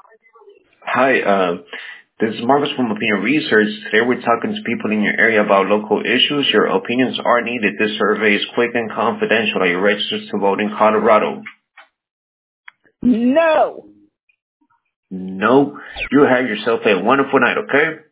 Hi, this is Marcus from Opinion Research. Today we're talking to people in your area about local issues. Your opinions are needed. This survey is quick and confidential. Are you registered to vote in Colorado? No. No. You have yourself a wonderful night, okay?